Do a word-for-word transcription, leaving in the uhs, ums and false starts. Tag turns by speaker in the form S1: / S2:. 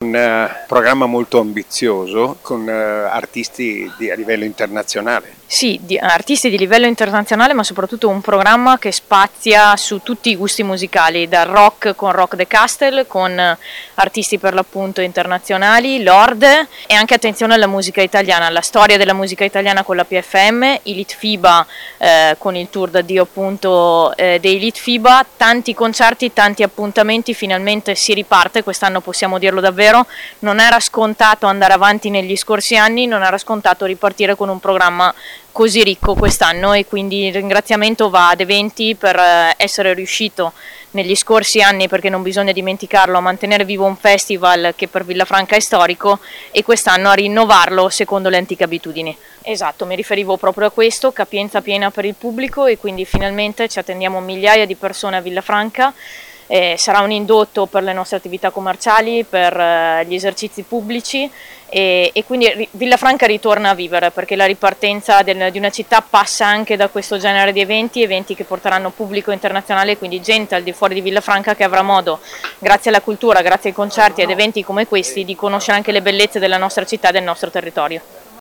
S1: un uh, programma molto ambizioso con uh, artisti di, a livello internazionale.
S2: Sì, di, artisti di livello internazionale, ma soprattutto un programma che spazia su tutti i gusti musicali, dal rock con Rock the Castle, con artisti per l'appunto internazionali, Lord, e anche attenzione alla musica italiana, alla storia della musica italiana con la P F M, i Litfiba eh, con il tour d'addio appunto eh, dei Litfiba, tanti concerti, tanti appuntamenti, finalmente si riparte, quest'anno possiamo dirlo davvero, non era scontato andare avanti negli scorsi anni, non era scontato ripartire con un programma così ricco quest'anno, e quindi il ringraziamento va ad Eventi per essere riuscito negli scorsi anni, perché non bisogna dimenticarlo, a mantenere vivo un festival che per Villafranca è storico, e quest'anno a rinnovarlo secondo le antiche abitudini. Esatto, mi riferivo proprio a questo, capienza piena per il pubblico, e quindi finalmente ci attendiamo migliaia di persone a Villafranca. Eh, sarà un indotto per le nostre attività commerciali, per eh, gli esercizi pubblici, e, e quindi ri- Villafranca ritorna a vivere, perché la ripartenza del, di una città passa anche da questo genere di eventi, eventi che porteranno pubblico internazionale, quindi gente al di fuori di Villafranca che avrà modo, grazie alla cultura, grazie ai concerti ed eventi come questi, di conoscere anche le bellezze della nostra città e del nostro territorio.